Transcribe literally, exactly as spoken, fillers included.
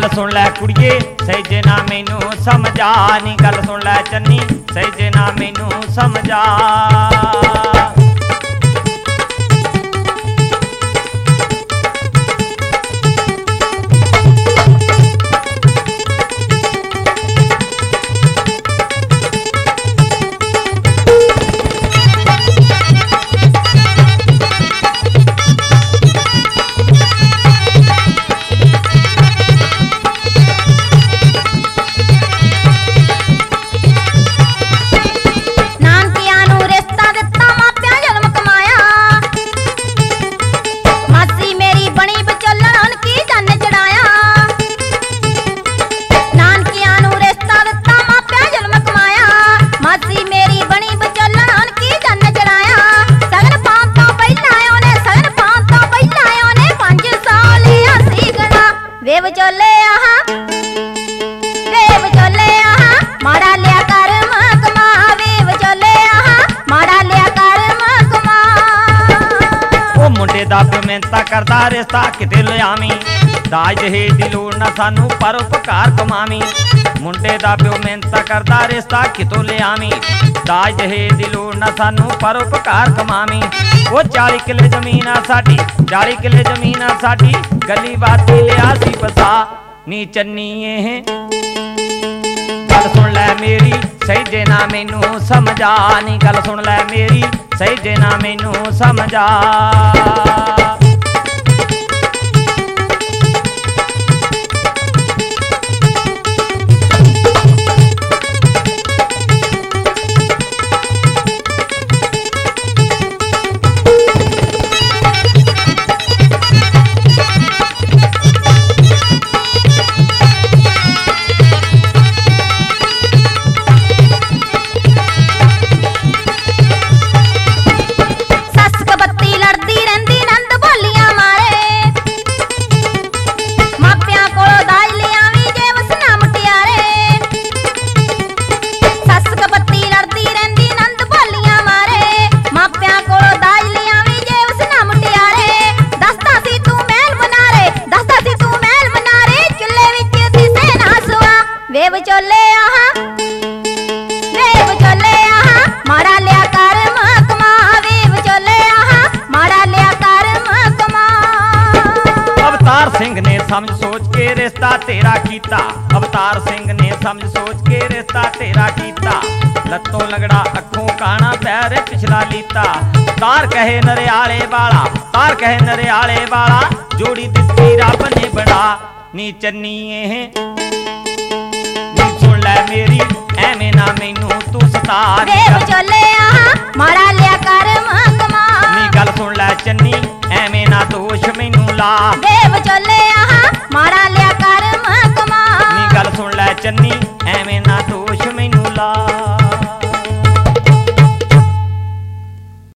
सुन लै कुड़िए सहजे ना मैनू समझा नी गल सुन लै चन्नी सहजे ना मैनू समझा। वे विचोले आहा वे विचोले आहा माड़ा लिया कर महकमा वे विचोले आहा माड़ा लिया कर महकमा। ओ मुंडे दा प्यो मिहनतां करदा रिश्ता किते लियावी दाज दहेज दी लोड़ ना सानू पर उपकार कमावी। मुंडे दा प्यो मिहनतां करदा रिश्ता कितों लियावी दाज दहेज दी लोड़ ना सानू पर उपकार कमावी। वो चाली किले जमीन आ साडी चाली किले जमीन आ साडी गली बाती लिया सी बसा नी चन्नी गल सुन लै मेरी सहजे ना मैनू समझा नी गल सुन लै मेरी सहजे ना मैनू समझा। वे विचोले आहा वे विचोले आहा माड़ा लिया कर महकमा वे विचोले आहा माड़ा लिया कर महकमा। अवतार सिंह ने समझ सोच के रिश्ता तेरा कीता अवतार सिंह ने समझ सोच के रिश्ता तेरा कीता। लत्तों लगड़ा अखों काना पैर पिछला लीता तार कहे नरियाले वाला तार कहे नरियाले वाला जोड़ी दित्ती रब ने बड़ा नी चन्नी